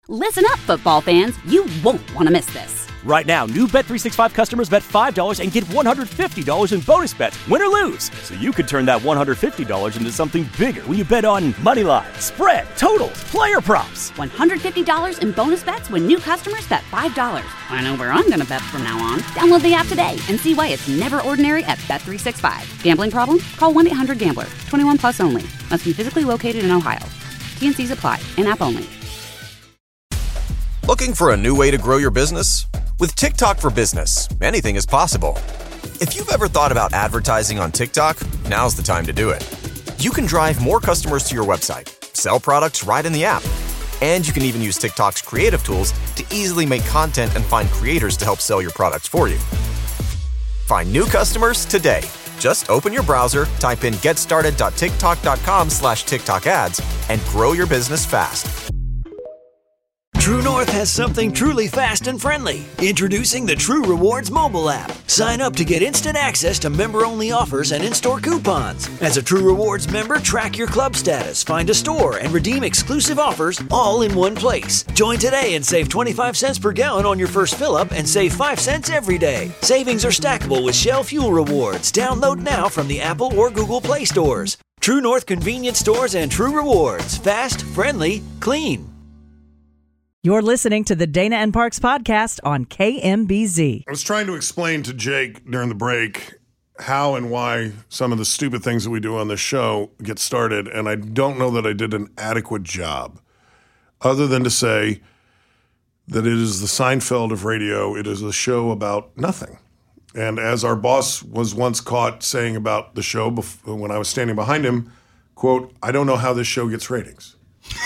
Listen up, football fans. You won't want to miss this. Right now, new Bet365 customers bet $5 and get $150 in bonus bets, win or lose. So you could turn that $150 into something bigger when you bet on money line, spread, totals, player props. $150 in bonus bets when new customers bet $5. I know where I'm going to bet from now on. Download the app today and see why it's never ordinary at Bet365. Gambling problem? Call 1-800-GAMBLER. 21 plus only. Must be physically located in Ohio. T&Cs apply. In-app only. Looking for a new way to grow your business? With TikTok for Business, anything is possible. If you've ever thought about advertising on TikTok, now's the time to do it. You can drive more customers to your website, sell products right in the app, and you can even use TikTok's creative tools to easily make content and find creators to help sell your products for you. Find new customers today. Just open your browser, type in getstarted.tiktok.com/TikTok ads, and grow your business fast. True North has something truly fast and friendly. Introducing the True Rewards mobile app. Sign up to get instant access to member-only offers and in-store coupons. As a True Rewards member, track your club status, find a store, and redeem exclusive offers all in one place. Join today and save 25 cents per gallon on your first fill-up and save 5 cents every day. Savings are stackable with Shell Fuel Rewards. Download now from the Apple or Google Play stores. True North convenience stores and True Rewards. Fast, friendly, clean. You're listening to the Dana and Parks podcast on KMBZ. I was trying to explain to Jake during the break how and why some of the stupid things that we do on this show get started, and I don't know that I did an adequate job, other than to say that it is the Seinfeld of radio. It is a show about nothing. And as our boss was once caught saying about the show when I was standing behind him, quote, "I don't know how this show gets ratings."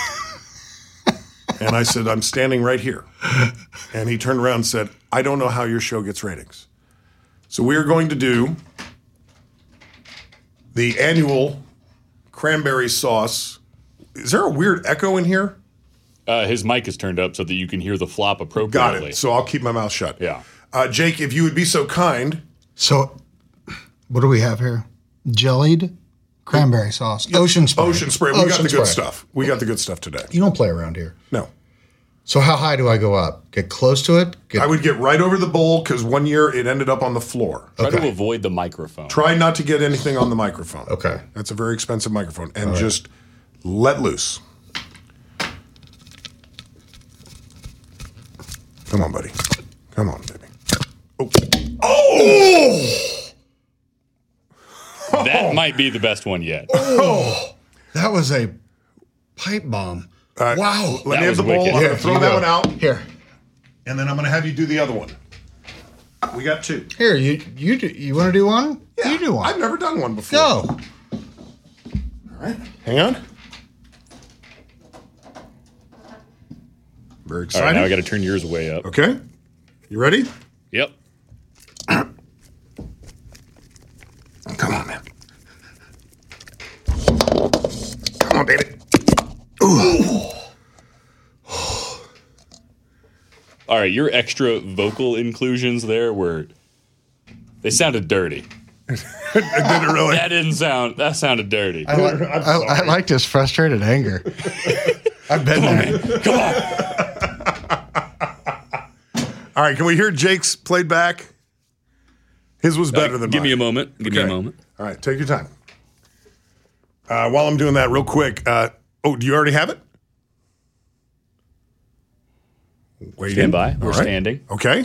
And I said, "I'm standing right here." And he turned around and said, "I don't know how your show gets ratings." So we are going to do the annual cranberry sauce. Is there a weird echo in here? His mic is turned up so that you can hear the flop appropriately. Got it. So I'll keep my mouth shut. Yeah. Jake, if you would be so kind. So what do we have here? Jellied cranberry sauce. Ocean spray. Ocean spray. We got the good stuff. We got the good stuff today. You don't play around here. No. So how high do I go up? Get close to it? I would get right over the bowl because one year it ended up on the floor. Try to avoid the microphone. Try not to get anything on the microphone. Okay. That's a very expensive microphone. And just let loose. Come on, buddy. Come on, baby. Oh! That might be the best one yet. Oh, that was a pipe bomb. Wow. Let me have the bowl. I'm going to throw that one out. Here. And then I'm going to have you do the other one. We got two. Here, you want to do one? Yeah, you do one. I've never done one before. Go. All right. Hang on. Very excited. All right, now I got to turn yours way up. Okay. You ready? Yep. Come on, man. Come on, baby. Ooh. All right, your extra vocal inclusions there they sounded dirty. Did it really? That sounded dirty. I liked his frustrated anger. I've been there. Come on. All right, can we hear Jake's played back? His was better than mine. Give me a moment. Give me a moment. All right, take your time. While I'm doing that real quick, do you already have it? Waiting. Stand by. We're All right. standing. Okay.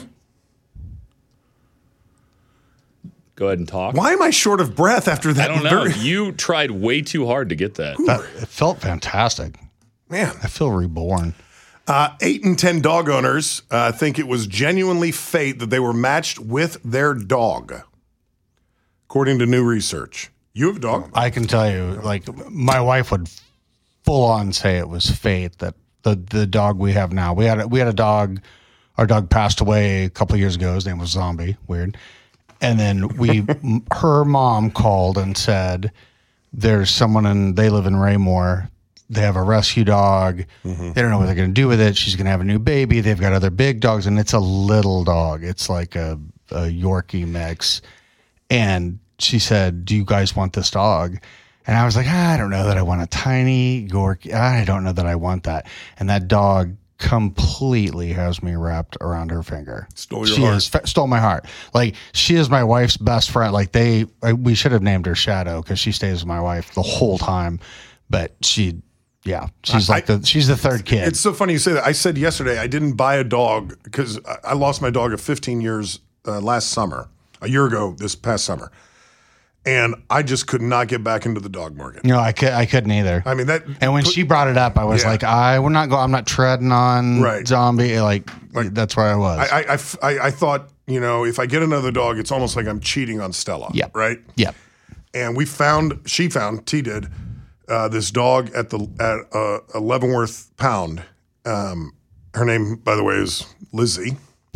Go ahead and talk. Why am I short of breath after that? I don't know. You tried way too hard to get that. It felt fantastic. Man. I feel reborn. 8 in 10 dog owners think it was genuinely fate that they were matched with their dog, according to new research. You have a dog? I can tell you, like, my wife would full on say it was fate that the dog we have now. We had a dog. Our dog passed away a couple of years ago. His name was Zombie. Weird. And then her mom called and said, "There's someone they live in Raymore. They have a rescue dog. Mm-hmm. They don't know what they're going to do with it. She's going to have a new baby. They've got other big dogs, and it's a little dog. It's like a Yorkie mix." And she said, "Do you guys want this dog?" And I was like, I don't know that I want a tiny Yorkie. I don't know that I want that. And that dog completely has me wrapped around her finger. Stole your heart. Stole my heart. Like, she is my wife's best friend. Like, we should have named her Shadow because she stays with my wife the whole time. But she's the third kid. It's so funny you say that. I said yesterday I didn't buy a dog because I lost my dog of 15 years last summer, a year ago this past summer. And I just could not get back into the dog market. No, I couldn't either. I mean that. And when she brought it up, I was like, I'm not treading on Zombie. Like that's where I was. I thought, if I get another dog, it's almost like I'm cheating on Stella. Yeah. Right. Yeah. And T did this dog at Leavenworth Pound. Her name, by the way, is Lizzie.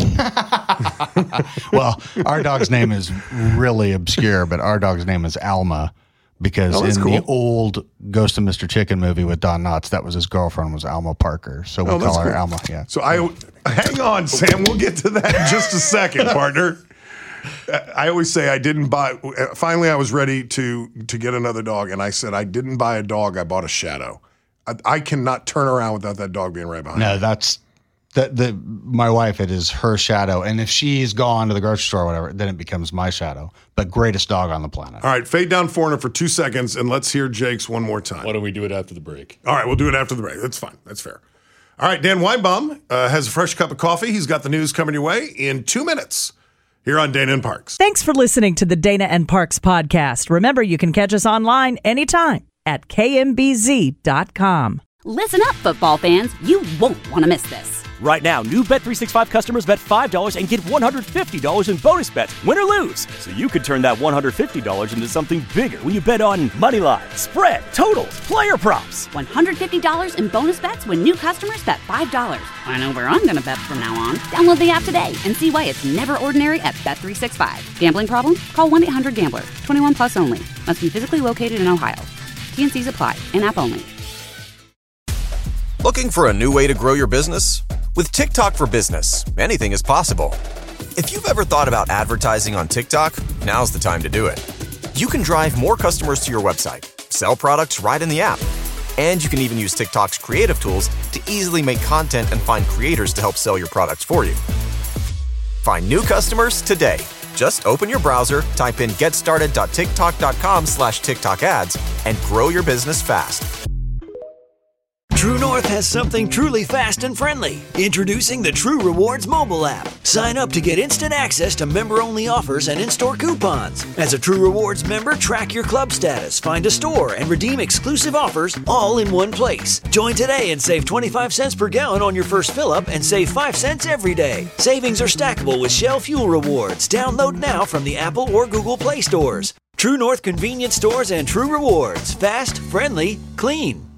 Well, our dog's name is really obscure, but our dog's name is Alma because the old Ghost of Mr. Chicken movie with Don Knotts, that was his girlfriend, was Alma Parker. So we call her Alma. Yeah. So hang on, Sam. We'll get to that in just a second, partner. I always say I didn't buy. Finally, I was ready to get another dog, and I said I didn't buy a dog. I bought a Shadow. I cannot turn around without that dog being right behind me. No, that's my wife. It is her Shadow, and if she's gone to the grocery store or whatever, then it becomes my Shadow. But greatest dog on the planet. All right, fade down Foreigner for 2 seconds, and let's hear Jake's one more time. Why don't we do it after the break? All right, we'll do it after the break. That's fine. That's fair. All right, Dan Weinbaum has a fresh cup of coffee. He's got the news coming your way in 2 minutes. Here on Dana and Parks. Thanks for listening to the Dana and Parks podcast. Remember, you can catch us online anytime at kmbz.com. Listen up, football fans. You won't want to miss this. Right now, new Bet365 customers bet $5 and get $150 in bonus bets, win or lose. So you could turn that $150 into something bigger when you bet on money line, spread, totals, player props. $150 in bonus bets when new customers bet $5. I know where I'm going to bet from now on. Download the app today and see why it's never ordinary at Bet365. Gambling problem? Call 1-800-GAMBLER. 21 plus only. Must be physically located in Ohio. T&Cs apply. In-app only. Looking for a new way to grow your business? With TikTok for Business, anything is possible. If you've ever thought about advertising on TikTok, now's the time to do it. You can drive more customers to your website, sell products right in the app, and you can even use TikTok's creative tools to easily make content and find creators to help sell your products for you. Find new customers today. Just open your browser, type in getstarted.tiktok.com/TikTok ads, and grow your business fast. True North has something truly fast and friendly. Introducing the True Rewards mobile app. Sign up to get instant access to member-only offers and in-store coupons. As a True Rewards member, track your club status, find a store, and redeem exclusive offers all in one place. Join today and save 25 cents per gallon on your first fill-up and save 5 cents every day. Savings are stackable with Shell Fuel Rewards. Download now from the Apple or Google Play stores. True North convenience stores and True Rewards. Fast, friendly, clean.